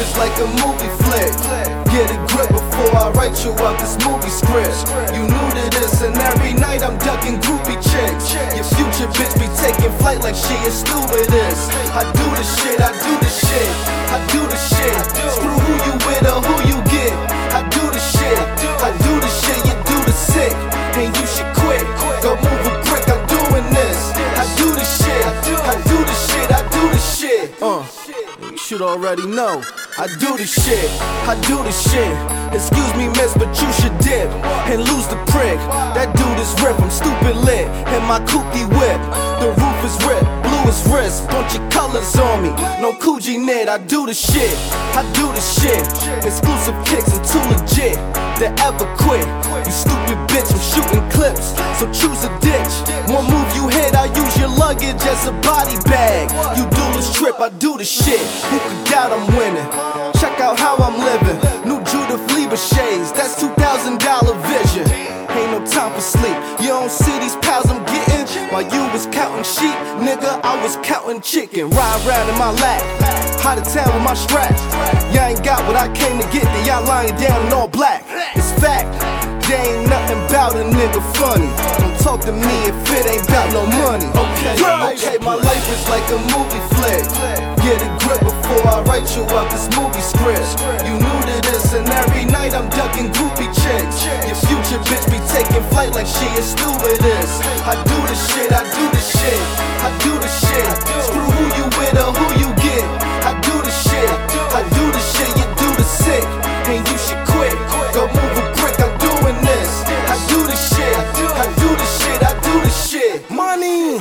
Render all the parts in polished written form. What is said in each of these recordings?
is like a movie flick. Get a grip before I write you up this movie script. You new to this and every night I'm ducking groupie chicks. Your future bitch be taking flight like she is stewardess. I do the shit, I do the shit, I do the shit. Screw who you with or who you get. I do the shit, I do the shit, you do the sick. And you should quit, go move a brick, I'm doing this. I do the shit, I do the shit, I do the shit. You should already know. I do the shit, I do the shit. Excuse me, miss, but you should dip and lose the prick. That dude is ripped, I'm stupid lit. And my kooky whip, the roof is ripped, blue is wrist, bunch of colors on me. No Coogee knit, I do the shit, I do the shit. Exclusive kicks, I'm too legit to ever quit. You stupid bitch, I'm shooting clips, so choose a ditch. One move you hit, I use your luggage as a body bag. You do this trip, I do the shit. Who could doubt I'm winning? Check out how I'm living. New Judith Lieber shades, that's $2,000 vision. Ain't no time for sleep. You don't see these pals I'm getting. While you was counting sheep, nigga, I was counting chicken. Ride round in my lap, out of town with my strap. Y'all ain't got what I came to get, then y'all lying down in all black. It's fact, there ain't nothing about a nigga funny. Don't talk to me if it ain't about no money. Okay, my life is like a movie flick. Get a grip before I write you up this movie script. You new to this and every night I'm ducking groupie chicks. Your future bitch be taking flight like she is stewardess. I do the shit, I do the shit, I do the shit. Screw who you with or who you get. I do the shit, I do the shit, you do the sick. And you should quit, go move a brick, I'm doing this. I do the shit, I do the shit, I do the shit. Money.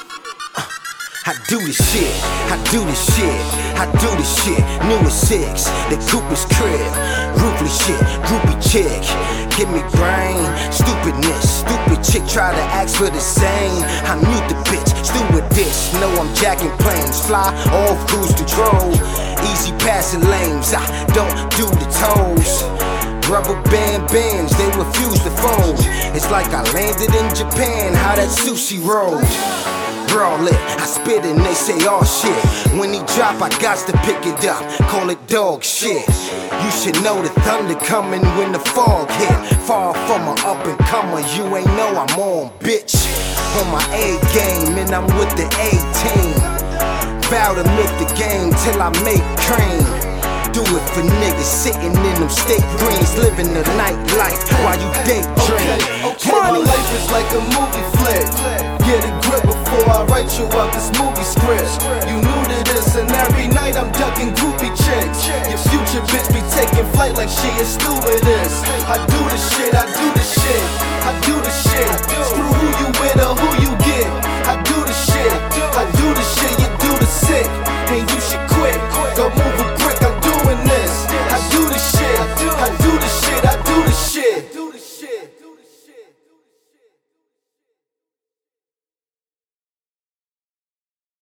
I do the shit, I do the shit, I do the shit. New at 6, the Cooper's crib. Ruthless shit, groupie chick. Give me brain, stupidness. Stupid chick try to ask for the same. I mute the bitch, stewardess. Know I'm jacking planes. Fly off cruise control. Easy passing lanes, I don't do the toes. Rubber band bands, they refuse to fold. It's like I landed in Japan, how that sushi rolls. Raw lit, I spit and they say all shit. When he drop, I got to pick it up, call it dog shit. You should know the thunder coming when the fog hit. Far from an up and comer, you ain't know I'm on, bitch. On my A game, and I'm with the A team. Vow to milk the game till I make cream. Do it for niggas sitting in them steak greens, living the nightlife while you daydream. Okay, my life is like a movie flick. Get a grip before I write you up this movie script. You new to this and every night I'm ducking groupie chicks. Your future bitch be taking flight like she is stewardess. I do the shit, I do the shit,